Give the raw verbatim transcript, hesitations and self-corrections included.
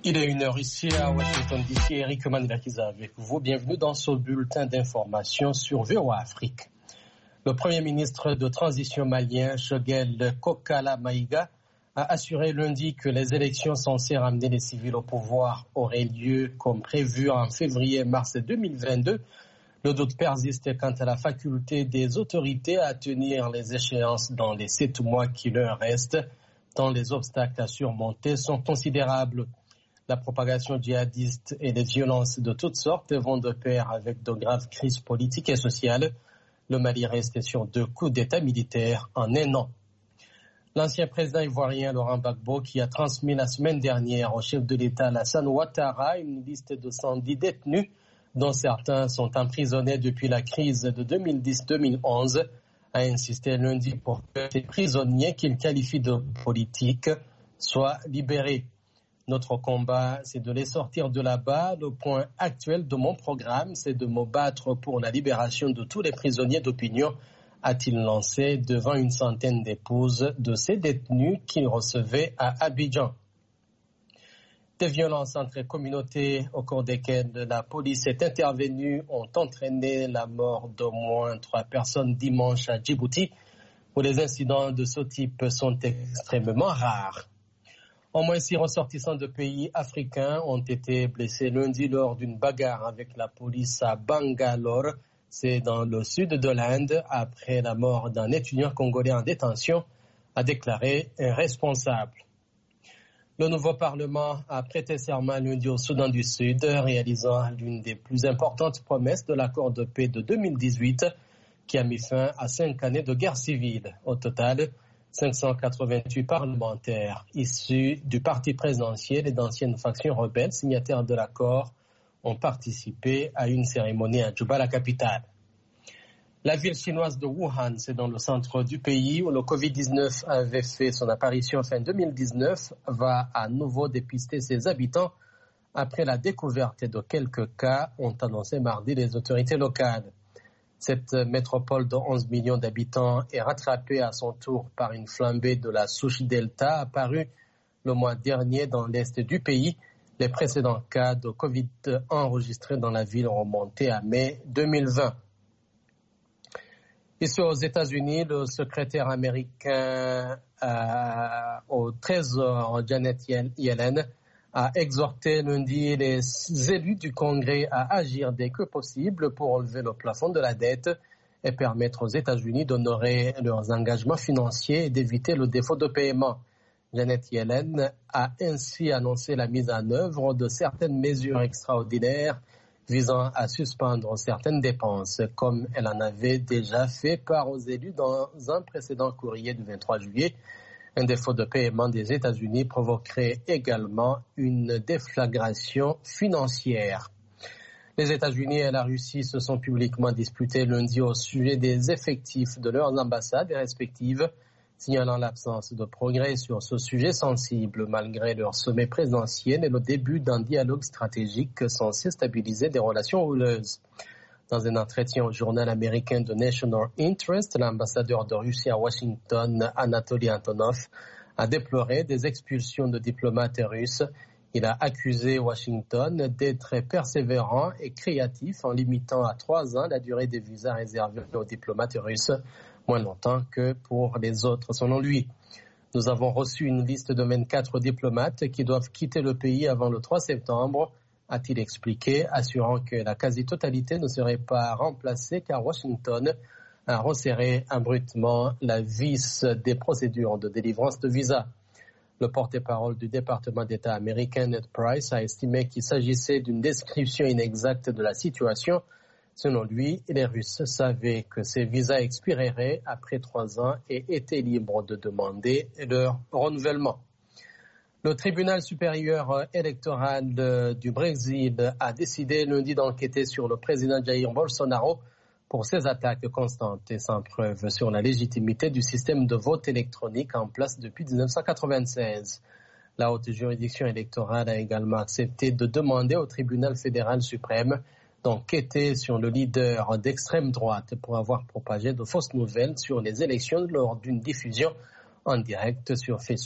Il est une heure ici à Washington D C. Eric Manirakiza avec vous. Bienvenue dans ce bulletin d'information sur V O A Afrique. Le Premier ministre de transition malien, Choguel Kokala Maïga, a assuré lundi que les élections censées ramener les civils au pouvoir auraient lieu comme prévu en février-mars deux mille vingt-deux. Le doute persiste quant à la faculté des autorités à tenir les échéances dans les sept mois qui leur restent, tant les obstacles à surmonter sont considérables. La propagation djihadiste et les violences de toutes sortes vont de pair avec de graves crises politiques et sociales. Le Mali reste sur deux coups d'État militaire en un an. L'ancien président ivoirien Laurent Gbagbo, qui a transmis la semaine dernière au chef de l'État Alassane Ouattara une liste de cent dix détenus, dont certains sont emprisonnés depuis la crise de deux mille dix deux mille onze, a insisté lundi pour que ces prisonniers qu'il qualifie de politiques soient libérés. Notre combat, c'est de les sortir de là-bas. Le point actuel de mon programme, c'est de me battre pour la libération de tous les prisonniers d'opinion, a-t-il lancé devant une centaine d'épouses de ces détenus qu'il recevait à Abidjan. Des violences entre communautés au cours desquelles la police est intervenue ont entraîné la mort d'au moins trois personnes dimanche à Djibouti, où les incidents de ce type sont extrêmement rares. Au moins six ressortissants de pays africains ont été blessés lundi lors d'une bagarre avec la police à Bangalore. C'est dans le sud de l'Inde, après la mort d'un étudiant congolais en détention, a déclaré un responsable. Le nouveau Parlement a prêté serment lundi au Soudan du Sud, réalisant l'une des plus importantes promesses de l'accord de paix de deux mille dix-huit, qui a mis fin à cinq années de guerre civile. Au total, cinq cent quatre-vingt-huit parlementaires issus du parti présidentiel et d'anciennes factions rebelles signataires de l'accord ont participé à une cérémonie à Djouba, la capitale. La ville chinoise de Wuhan, c'est dans le centre du pays où le covid dix-neuf avait fait son apparition fin deux mille dix-neuf, va à nouveau dépister ses habitants après la découverte de quelques cas, ont annoncé mardi les autorités locales. Cette métropole de onze millions d'habitants est rattrapée à son tour par une flambée de la souche Delta apparue le mois dernier dans l'est du pays. Les précédents cas de Covid enregistrés dans la ville remontaient à mai deux mille vingt. Ici aux États-Unis, le secrétaire américain euh, au Trésor, Janet Yellen, a exhorté lundi les élus du Congrès à agir dès que possible pour relever le plafond de la dette et permettre aux États-Unis d'honorer leurs engagements financiers et d'éviter le défaut de paiement. Janet Yellen a ainsi annoncé la mise en œuvre de certaines mesures extraordinaires visant à suspendre certaines dépenses, comme elle en avait déjà fait part aux élus dans un précédent courrier du vingt-trois juillet. Un défaut de paiement des États-Unis provoquerait également une déflagration financière. Les États-Unis et la Russie se sont publiquement disputés lundi au sujet des effectifs de leurs ambassades respectives, signalant l'absence de progrès sur ce sujet sensible malgré leur sommet présidentiel et le début d'un dialogue stratégique censé stabiliser des relations houleuses. Dans un entretien au journal américain de National Interest, l'ambassadeur de Russie à Washington, Anatoly Antonov, a déploré des expulsions de diplomates russes. Il a accusé Washington d'être persévérant et créatif en limitant à trois ans la durée des visas réservés aux diplomates russes, moins longtemps que pour les autres, selon lui. Nous avons reçu une liste de vingt-quatre diplomates qui doivent quitter le pays avant le trois septembre, a-t-il expliqué, assurant que la quasi-totalité ne serait pas remplacée car Washington a resserré abruptement la vis des procédures de délivrance de visa. Le porte-parole du département d'État américain, Ned Price, a estimé qu'il s'agissait d'une description inexacte de la situation. Selon lui, les Russes savaient que ces visas expireraient après trois ans et étaient libres de demander leur renouvellement. Le tribunal supérieur électoral du Brésil a décidé lundi d'enquêter sur le président Jair Bolsonaro pour ses attaques constantes et sans preuve sur la légitimité du système de vote électronique en place depuis dix-neuf cent quatre-vingt-seize. La haute juridiction électorale a également accepté de demander au tribunal fédéral suprême d'enquêter sur le leader d'extrême droite pour avoir propagé de fausses nouvelles sur les élections lors d'une diffusion en direct sur Facebook.